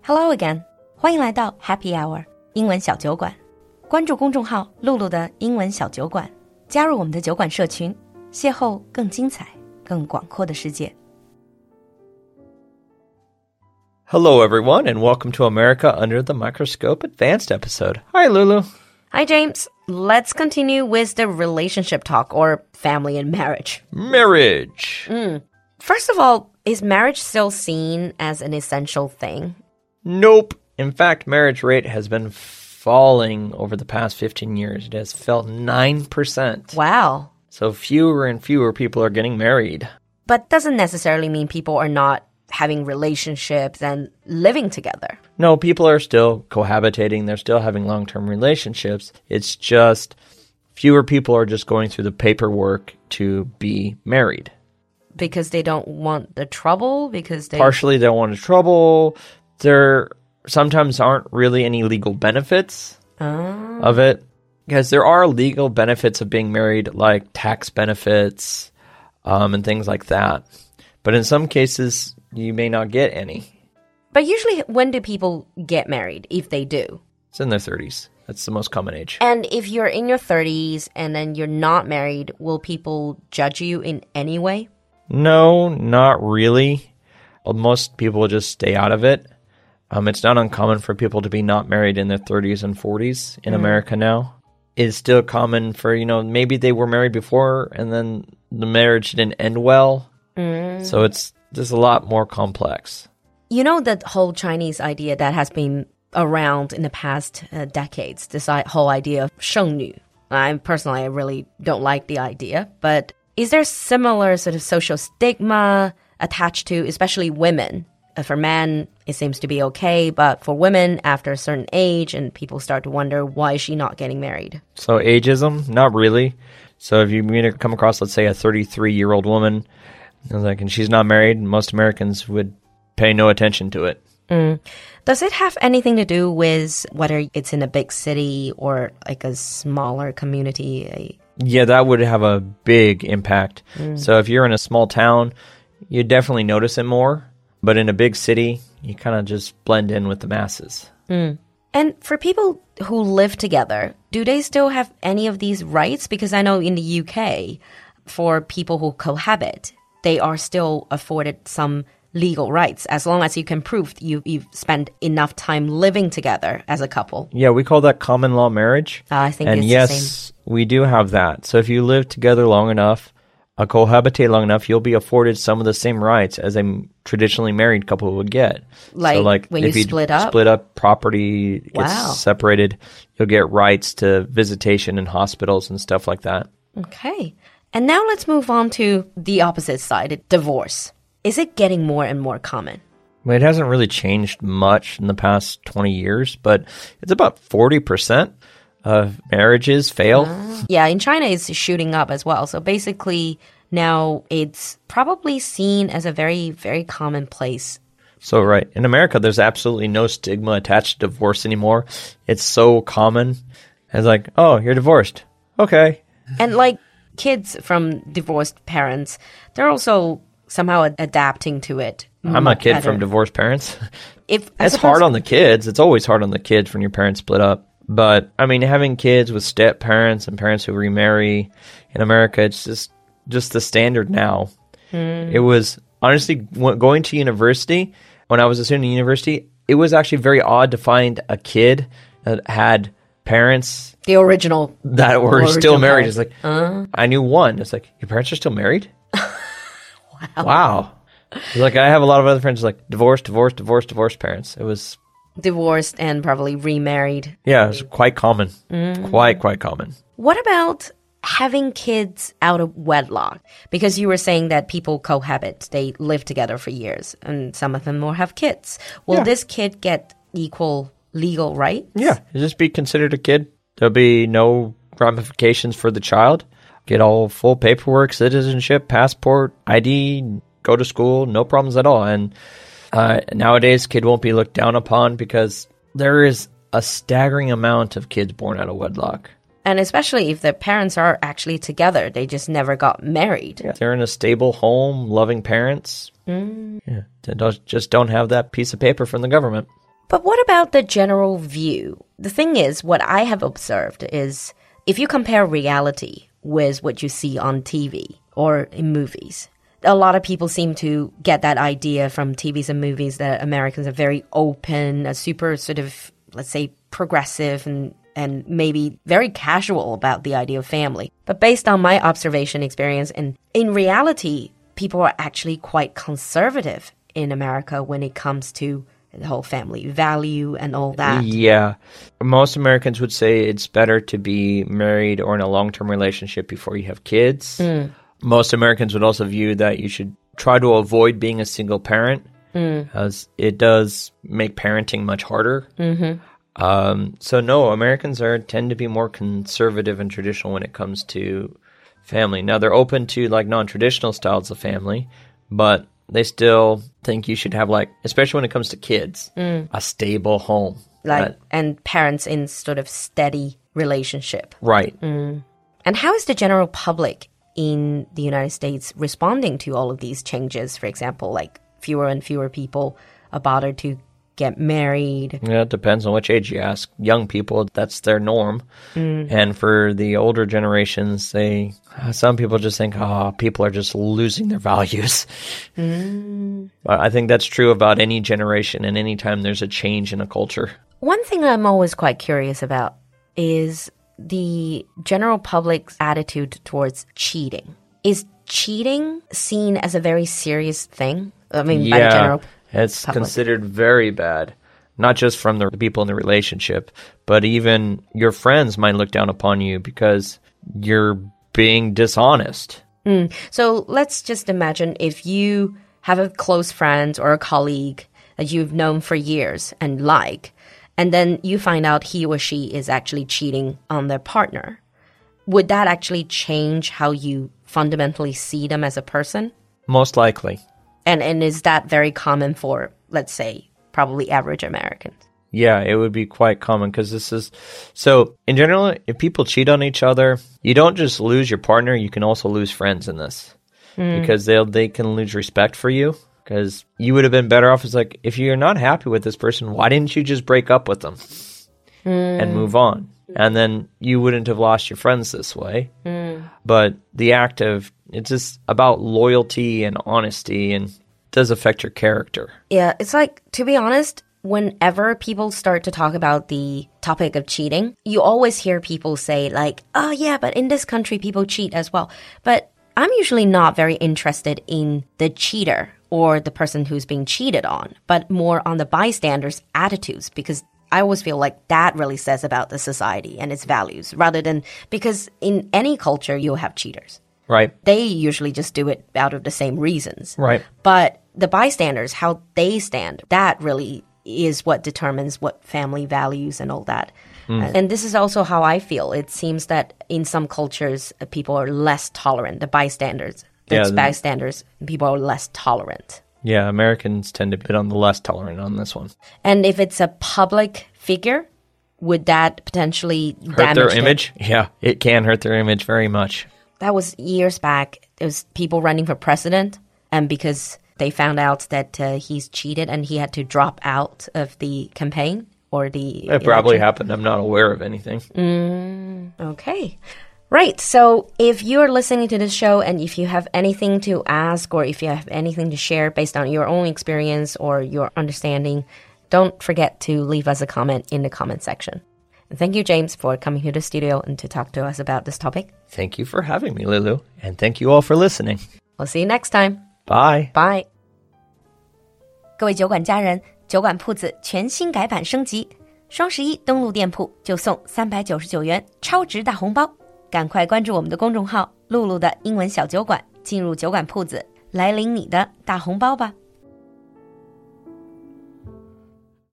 Hello again， 欢迎来到 Happy Hour 英文小酒馆。关注公众号露露的英文小酒馆，加入我们的酒馆社群，邂逅更精彩、更广阔的世界。 Hello, everyone, and welcome to America Under the Microscope Advanced episode. Hi, Lulu. Hi, James. Let's continue with the relationship talk or family and marriage. Marriage. First of all, is marriage still seen as an essential thing? Nope. In fact, marriage rate has been falling over the past 15 years. It has fell 9%. Wow. So fewer and fewer people are getting married. But doesn't necessarily mean people are not having relationships and living together. No, people are still cohabitating. They're still having long-term relationships. It's just fewer people are just going through the paperwork to be married. Because they don't want the trouble? Partially, they don't want the trouble. There sometimes aren't really any legal benefits of it. Because there are legal benefits of being married, like tax benefits and things like that. But in some cases, you may not get any. But usually, when do people get married, if they do? It's in their 30s. That's the most common age. And if you're in your 30s and then you're not married, will people judge you in any way? No, not really. Most people just stay out of it. It's not uncommon for people to be not married in their 30s and 40s in America now. It's still common for, maybe they were married before and then the marriage didn't end well. So it's just a lot more complex. You know that whole Chinese idea that has been around in the past decades, this whole idea of 剩女. I really don't like the idea, but is there similar sort of social stigma attached to especially women? For men, it seems to be okay, but for women, after a certain age, and people start to wonder, why is she not getting married? So ageism? Not really. So if you come across, let's say, a 33-year-old woman, and she's not married, most Americans would pay no attention to it. Does it have anything to do with whether it's in a big city or like a smaller community? Yeah, that would have a big impact. So if you're in a small town, you definitely notice it more. But in a big city, you kind of just blend in with the masses. And for people who live together, do they still have any of these rights? Because I know in the UK, for people who cohabit, they are still afforded some legal rights as long as you can prove you've spent enough time living together as a couple. Yeah, we call that common law marriage. I think and it's yes, the same. We do have that. So if you live together long enough, cohabitate long enough, you'll be afforded some of the same rights as a traditionally married couple would get. Like when if you split up? Split up, property gets Wow. separated, you'll get rights to visitation in hospitals and stuff like that. Okay. And now let's move on to the opposite side, divorce. Is it getting more and more common? Well, it hasn't really changed much in the past 20 years, but it's about 40% of marriages fail. Yeah, in China, it's shooting up as well. So basically, now it's probably seen as a very, very commonplace. So, right. In America, there's absolutely no stigma attached to divorce anymore. It's so common. It's like, oh, you're divorced. Okay. And like kids from divorced parents, they're also somehow adapting to it. I'm a kid from divorced parents. It's hard on the kids. It's always hard on the kids when your parents split up. But, I mean, having kids with step parents and parents who remarry in America, it's just the standard now. It was, honestly, going to university, when I was a student in university, it was actually very odd to find a kid that had parents. The original. That were still married. Parents. It's like, I knew one. It's like, your parents are still married? Wow. It's like, I have a lot of other friends like divorced parents. It was Divorced and probably remarried. Yeah, it's quite common. Quite common. What about having kids out of wedlock? Because you were saying that people cohabit. They live together for years, and some of them will have kids. Will this kid get equal legal rights? Yeah, it'll just be considered a kid. There'll be no ramifications for the child. Get all full paperwork, citizenship, passport, ID, go to school, no problems at all. And nowadays, kid won't be looked down upon because there is a staggering amount of kids born out of wedlock. And especially if the parents are actually together, they just never got married. Yeah, they're in a stable home, loving parents. Yeah, they just don't have that piece of paper from the government. But what about the general view? The thing is, what I have observed is if you compare reality with what you see on TV or in movies, a lot of people seem to get that idea from TVs and movies that Americans are very open, super sort of, let's say, progressive and maybe very casual about the idea of family. But based on my observation experience, and in reality, people are actually quite conservative in America when it comes to the whole family value and all that. Yeah. Most Americans would say it's better to be married or in a long-term relationship before you have kids. Most Americans would also view that you should try to avoid being a single parent, as it does make parenting much harder. So no, Americans tend to be more conservative and traditional when it comes to family. Now, they're open to like non-traditional styles of family, but they still think you should have, like, especially when it comes to kids, a stable home. And parents in sort of steady relationship. Right. And how is the general public in the United States responding to all of these changes? For example, like fewer and fewer people are bothered to get married. Yeah, it depends on which age you ask. Young people, that's their norm. And for the older generations, some people just think, people are just losing their values. But I think that's true about any generation and any time there's a change in a culture. One thing I'm always quite curious about is the general public's attitude towards cheating. Is cheating seen as a very serious thing? I mean, by the general it's public. Considered very bad, not just from the people in the relationship, but even your friends might look down upon you because you're being dishonest. So let's just imagine if you have a close friend or a colleague that you've known for years and and then you find out he or she is actually cheating on their partner. Would that actually change how you fundamentally see them as a person? Most likely. And is that very common for, let's say, probably average Americans? Yeah, it would be quite common because so in general, if people cheat on each other, you don't just lose your partner, you can also lose friends in this because they can lose respect for you because you would have been better off as like, if you're not happy with this person, why didn't you just break up with them and move on? And then you wouldn't have lost your friends this way. But the act of, it's just about loyalty and honesty and it does affect your character. Yeah, it's like, to be honest, whenever people start to talk about the topic of cheating, you always hear people say like, oh yeah, but in this country people cheat as well. But I'm usually not very interested in the cheater or the person who's being cheated on, but more on the bystanders' attitudes, because I always feel like that really says about the society and its values, rather than, because in any culture you'll have cheaters. Right. They usually just do it out of the same reasons. Right. But the bystanders, how they stand, that really is what determines what family values and all that. And this is also how I feel. It seems that in some cultures, people are less tolerant. The bystanders, people are less tolerant. Yeah, Americans tend to be on the less tolerant on this one. And if it's a public figure, would that potentially hurt damage their image? Yeah, it can hurt their image very much. That was years back. It was people running for president, and because they found out that he's cheated and he had to drop out of the campaign or the It probably happened. I'm not aware of anything. Okay. Right. So if you're listening to this show and if you have anything to ask or if you have anything to share based on your own experience or your understanding, don't forget to leave us a comment in the comment section. And thank you, James, for coming to the studio and to talk to us about this topic. Thank you for having me, Lulu. And thank you all for listening. We'll see you next time. Bye. Bye. 各位酒馆家人，酒馆铺子全新改版升级，双11登录店铺就送399元超值大红包，赶快关注我们的公众号“露露的英文小酒馆”，进入酒馆铺子，来领你的大红包吧。